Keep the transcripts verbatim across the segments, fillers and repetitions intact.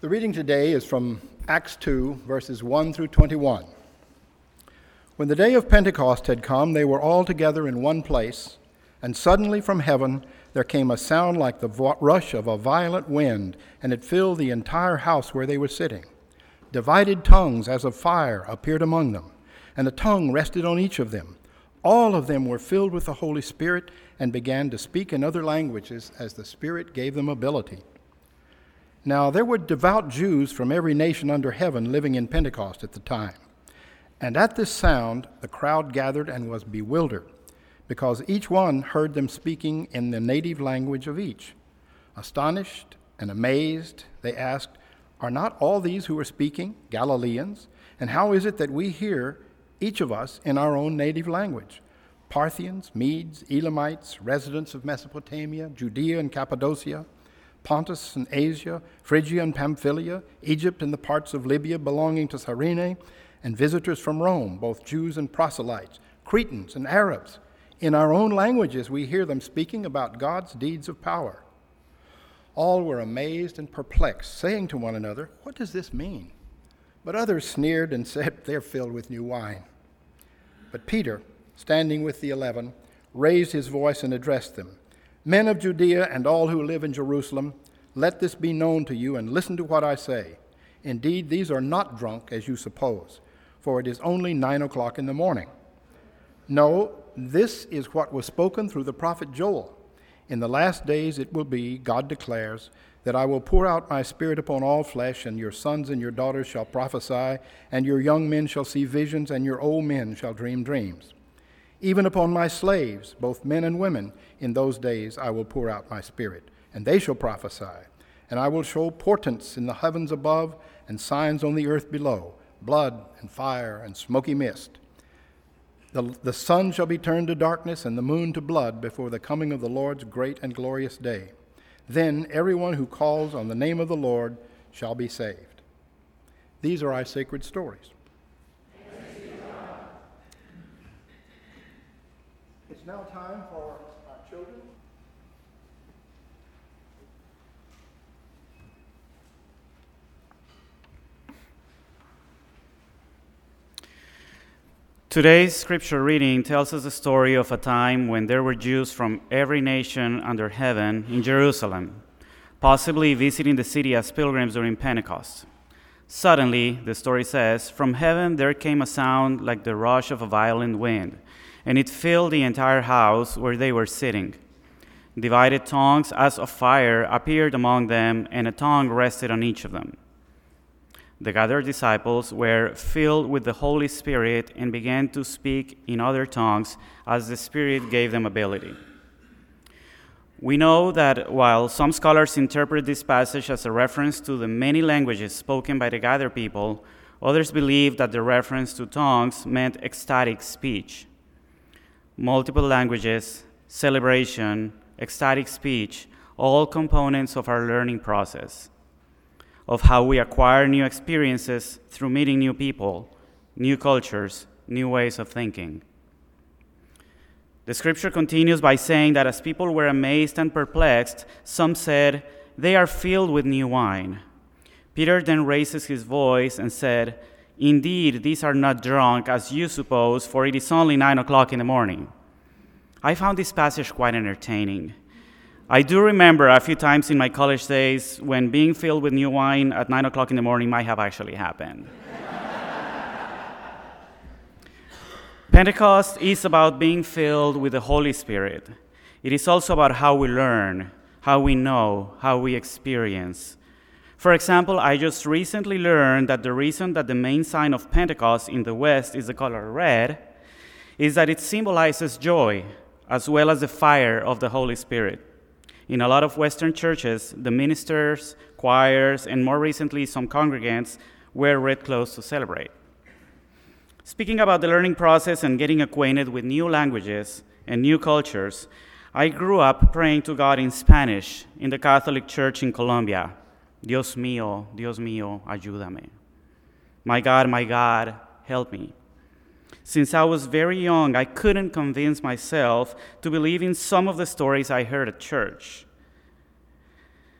The reading today is from Acts two, verses one through twenty-one. When the day of Pentecost had come, they were all together in one place, and suddenly from heaven there came a sound like the rush of a violent wind, and it filled the entire house where they were sitting. Divided tongues as of fire appeared among them, and a tongue rested on each of them. All of them were filled with the Holy Spirit and began to speak in other languages as the Spirit gave them ability. Now there were devout Jews from every nation under heaven living in Pentecost at the time. And at this sound the crowd gathered and was bewildered, because each one heard them speaking in the native language of each. Astonished and amazed, they asked, "Are not all these who are speaking Galileans? And how is it that we hear, each of us, in our own native language? Parthians, Medes, Elamites, residents of Mesopotamia, Judea and Cappadocia, Pontus and Asia, Phrygia and Pamphylia, Egypt and the parts of Libya belonging to Cyrene, and visitors from Rome, both Jews and proselytes, Cretans and Arabs. In our own languages we hear them speaking about God's deeds of power." All were amazed and perplexed, saying to one another, "What does this mean?" But others sneered and said, "They're filled with new wine." But Peter, standing with the eleven, raised his voice and addressed them. "Men of Judea and all who live in Jerusalem, let this be known to you and listen to what I say. Indeed, these are not drunk as you suppose, for it is only nine o'clock in the morning. No, this is what was spoken through the prophet Joel. In the last days it will be, God declares, that I will pour out my Spirit upon all flesh, and your sons and your daughters shall prophesy, and your young men shall see visions, and your old men shall dream dreams. Even upon my slaves, both men and women, in those days I will pour out my Spirit, and they shall prophesy. And I will show portents in the heavens above and signs on the earth below, blood and fire and smoky mist. The, the sun shall be turned to darkness and the moon to blood before the coming of the Lord's great and glorious day. Then everyone who calls on the name of the Lord shall be saved." These are our sacred stories. It's now time for our children. Today's scripture reading tells us the story of a time when there were Jews from every nation under heaven in Jerusalem, possibly visiting the city as pilgrims during Pentecost. Suddenly, the story says, from heaven there came a sound like the rush of a violent wind, and it filled the entire house where they were sitting. Divided tongues as of fire appeared among them, and a tongue rested on each of them. The gathered disciples were filled with the Holy Spirit and began to speak in other tongues as the Spirit gave them ability. We know that while some scholars interpret this passage as a reference to the many languages spoken by the gathered people, others believe that the reference to tongues meant ecstatic speech. Multiple languages, celebration, ecstatic speech, all components of our learning process, of how we acquire new experiences through meeting new people, new cultures, new ways of thinking. The scripture continues by saying that as people were amazed and perplexed, some said, "They are filled with new wine." Peter then raises his voice and said, "Indeed, these are not drunk as you suppose, for it is only nine o'clock in the morning." I found this passage quite entertaining. I do remember a few times in my college days when being filled with new wine at nine o'clock in the morning might have actually happened. Pentecost is about being filled with the Holy Spirit. It is also about how we learn, how we know, how we experience. For example, I just recently learned that the reason that the main sign of Pentecost in the West is the color red is that it symbolizes joy as well as the fire of the Holy Spirit. In a lot of Western churches, the ministers, choirs, and more recently some congregants wear red clothes to celebrate. Speaking about the learning process and getting acquainted with new languages and new cultures, I grew up praying to God in Spanish in the Catholic Church in Colombia. Dios mío, Dios mío, ayúdame. My God, my God, help me. Since I was very young, I couldn't convince myself to believe in some of the stories I heard at church.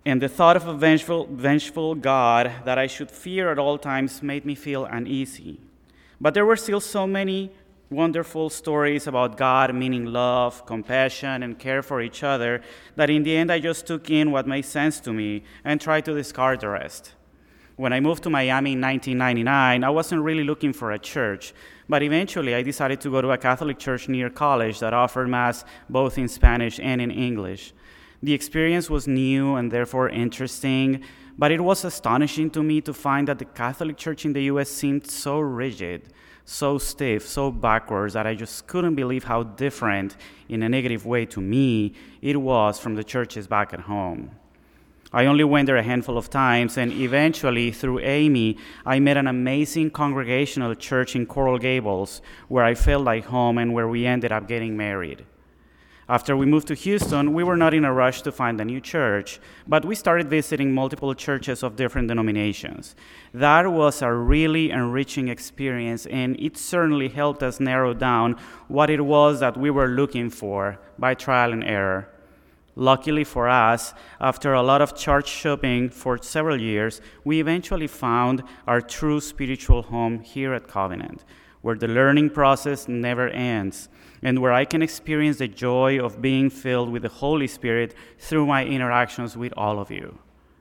And the thought of a vengeful, vengeful God that I should fear at all times made me feel uneasy. But there were still so many wonderful stories about God meaning love, compassion, and care for each other that in the end I just took in what made sense to me and tried to discard the rest. When I moved to Miami in nineteen ninety-nine, I wasn't really looking for a church, but eventually I decided to go to a Catholic church near college that offered Mass both in Spanish and in English. The experience was new and therefore interesting, but it was astonishing to me to find that the Catholic Church in the U S seemed so rigid, so stiff, so backwards that I just couldn't believe how different, in a negative way to me, it was from the churches back at home. I only went there a handful of times, and eventually, through Amy, I met an amazing congregational church in Coral Gables, where I felt like home and where we ended up getting married. After we moved to Houston, we were not in a rush to find a new church, but we started visiting multiple churches of different denominations. That was a really enriching experience, and it certainly helped us narrow down what it was that we were looking for by trial and error. Luckily for us, after a lot of church shopping for several years, we eventually found our true spiritual home here at Covenant, where the learning process never ends, and where I can experience the joy of being filled with the Holy Spirit through my interactions with all of you.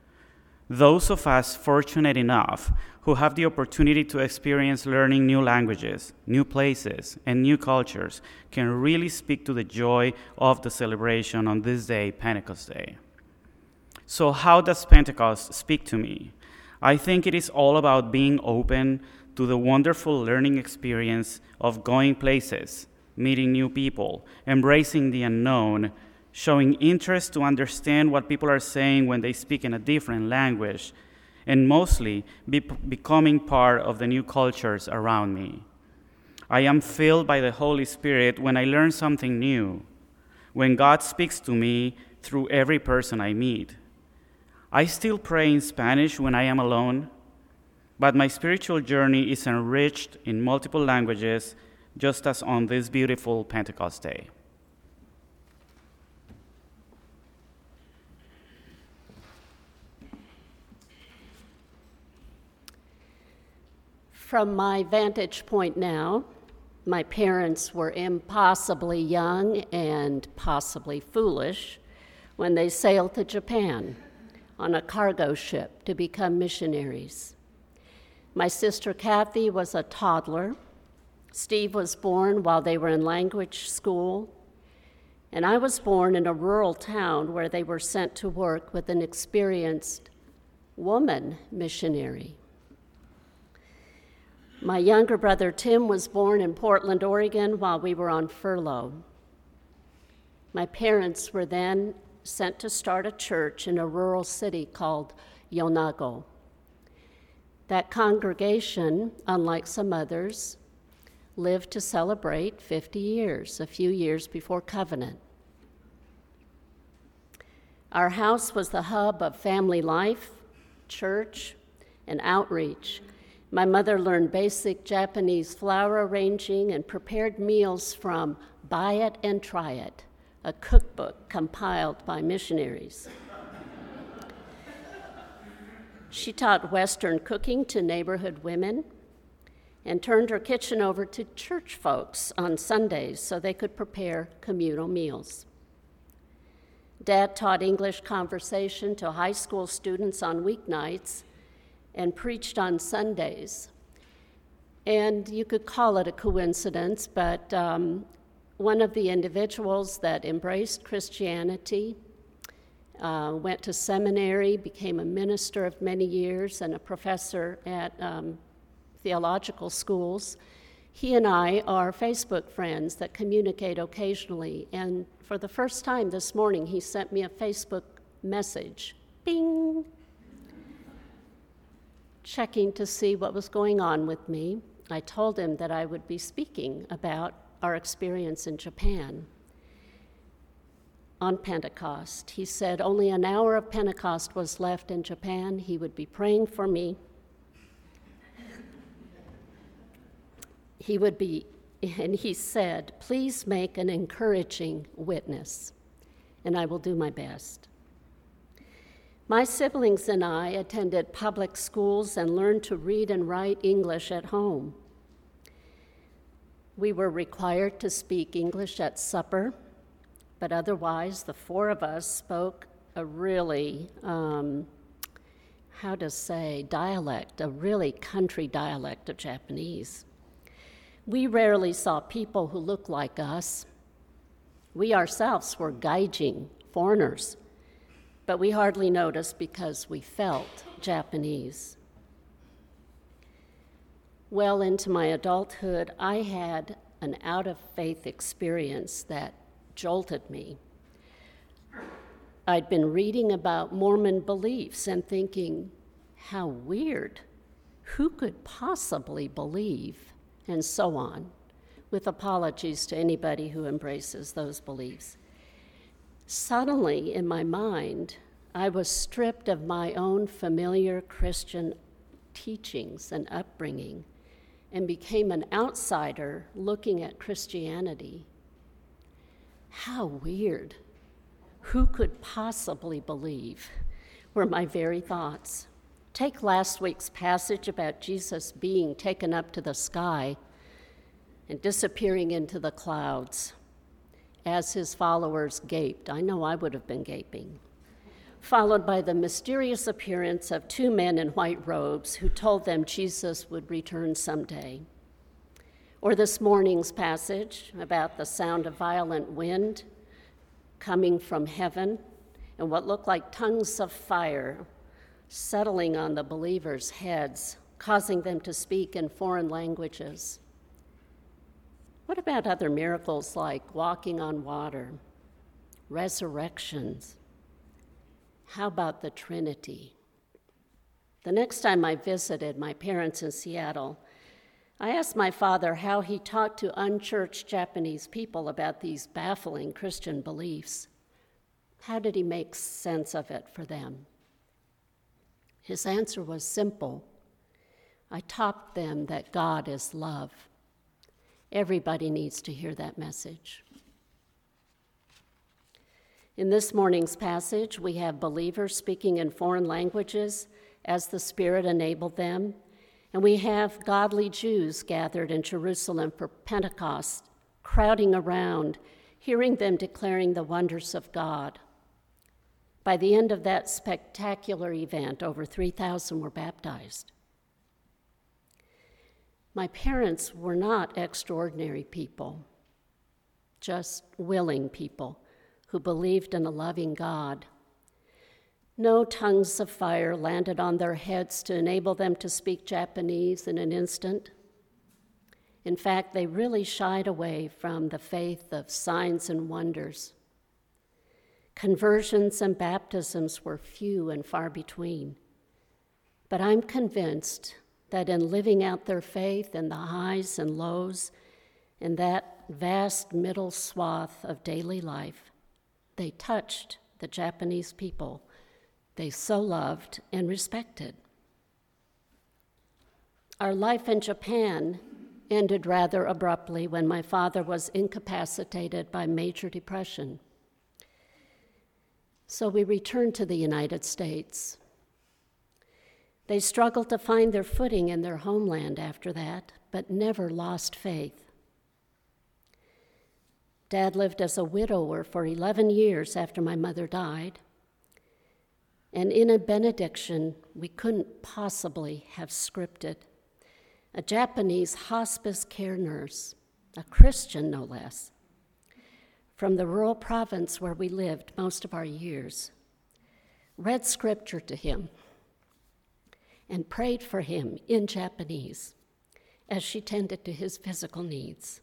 Those of us fortunate enough who have the opportunity to experience learning new languages, new places, and new cultures can really speak to the joy of the celebration on this day, Pentecost Day. So how does Pentecost speak to me? I think it is all about being open to the wonderful learning experience of going places, meeting new people, embracing the unknown, showing interest to understand what people are saying when they speak in a different language, and mostly be becoming part of the new cultures around me. I am filled by the Holy Spirit when I learn something new, when God speaks to me through every person I meet. I still pray in Spanish when I am alone, but my spiritual journey is enriched in multiple languages, just as on this beautiful Pentecost Day. From my vantage point now, my parents were impossibly young and possibly foolish when they sailed to Japan on a cargo ship to become missionaries. My sister Kathy was a toddler. Steve was born while they were in language school, and I was born in a rural town where they were sent to work with an experienced woman missionary. My younger brother Tim was born in Portland, Oregon, while we were on furlough. My parents were then sent to start a church in a rural city called Yonago. That congregation, unlike some others, lived to celebrate fifty years, a few years before Covenant. Our house was the hub of family life, church, and outreach. My mother learned basic Japanese flower arranging and prepared meals from Buy It and Try It, a cookbook compiled by missionaries. She taught Western cooking to neighborhood women and turned her kitchen over to church folks on Sundays so they could prepare communal meals. Dad taught English conversation to high school students on weeknights and preached on Sundays. And you could call it a coincidence, but um, one of the individuals that embraced Christianity uh, went to seminary, became a minister of many years and a professor at um, theological schools. He and I are Facebook friends that communicate occasionally, and for the first time this morning, he sent me a Facebook message. Bing! Checking to see what was going on with me. I told him that I would be speaking about our experience in Japan on Pentecost. He said only an hour of Pentecost was left in Japan. He would be praying for me. He would be, and he said, please make an encouraging witness, and I will do my best. My siblings and I attended public schools and learned to read and write English at home. We were required to speak English at supper, but otherwise the four of us spoke a really, um, how to say, dialect, a really country dialect of Japanese. We rarely saw people who looked like us. We ourselves were gaijin, foreigners, but we hardly noticed because we felt Japanese. Well into my adulthood, I had an out-of-faith experience that jolted me. I'd been reading about Mormon beliefs and thinking, how weird. Who could possibly believe? And so on, with apologies to anybody who embraces those beliefs. Suddenly, in my mind, I was stripped of my own familiar Christian teachings and upbringing and became an outsider looking at Christianity. How weird. Who could possibly believe? Were my very thoughts. Take last week's passage about Jesus being taken up to the sky and disappearing into the clouds as his followers gaped. I know I would have been gaping. Followed by the mysterious appearance of two men in white robes who told them Jesus would return someday. Or this morning's passage about the sound of violent wind coming from heaven and what looked like tongues of fire settling on the believers' heads, causing them to speak in foreign languages. What about other miracles like walking on water, resurrections? How about the Trinity? The next time I visited my parents in Seattle, I asked my father how he talked to unchurched Japanese people about these baffling Christian beliefs. How did he make sense of it for them? His answer was simple. I taught them that God is love. Everybody needs to hear that message. In this morning's passage, we have believers speaking in foreign languages as the Spirit enabled them, and we have godly Jews gathered in Jerusalem for Pentecost, crowding around, hearing them declaring the wonders of God. By the end of that spectacular event, over three thousand were baptized. My parents were not extraordinary people, just willing people who believed in a loving God. No tongues of fire landed on their heads to enable them to speak Japanese in an instant. In fact, they really shied away from the faith of signs and wonders. Conversions and baptisms were few and far between. But I'm convinced that in living out their faith in the highs and lows, in that vast middle swath of daily life, they touched the Japanese people they so loved and respected. Our life in Japan ended rather abruptly when my father was incapacitated by major depression. So we returned to the United States. They struggled to find their footing in their homeland after that, but never lost faith. Dad lived as a widower for eleven years after my mother died. And in a benediction we couldn't possibly have scripted, a Japanese hospice care nurse, a Christian no less, from the rural province where we lived most of our years, read scripture to him and prayed for him in Japanese as she tended to his physical needs.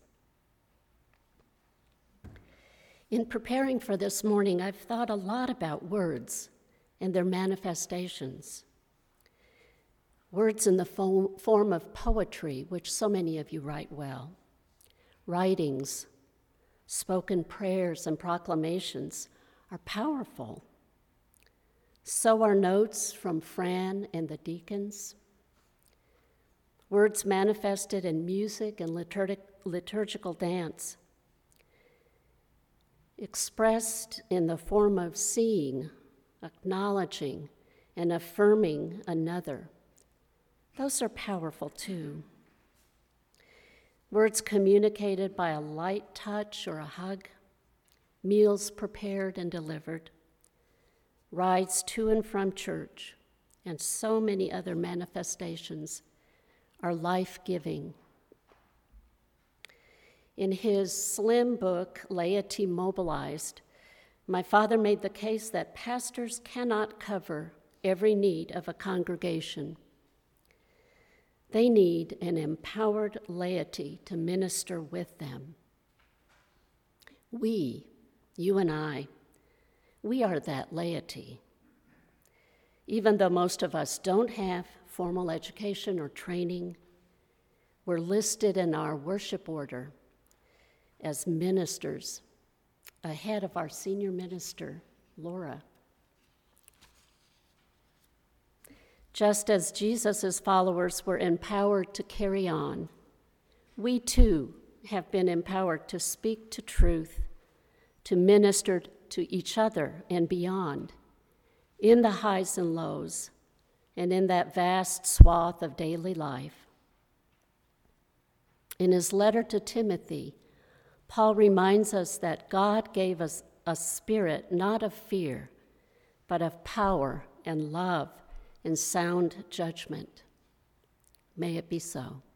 In preparing for this morning, I've thought a lot about words and their manifestations. Words in the fo- form of poetry, which so many of you write well, writings, spoken prayers, and proclamations are powerful. So are notes from Fran and the deacons. Words manifested in music and liturgic, liturgical dance, expressed in the form of seeing, acknowledging, and affirming another. Those are powerful too. Words communicated by a light touch or a hug, meals prepared and delivered, rides to and from church, and so many other manifestations are life-giving. In his slim book, Laity Mobilized, my father made the case that pastors cannot cover every need of a congregation. They need an empowered laity to minister with them. We, you and I, we are that laity. Even though most of us don't have formal education or training, we're listed in our worship order as ministers, ahead of our senior minister, Laura. Just as Jesus' followers were empowered to carry on, we too have been empowered to speak to truth, to minister to each other and beyond, in the highs and lows, and in that vast swath of daily life. In his letter to Timothy, Paul reminds us that God gave us a spirit not of fear, but of power and love and sound judgment. May it be so.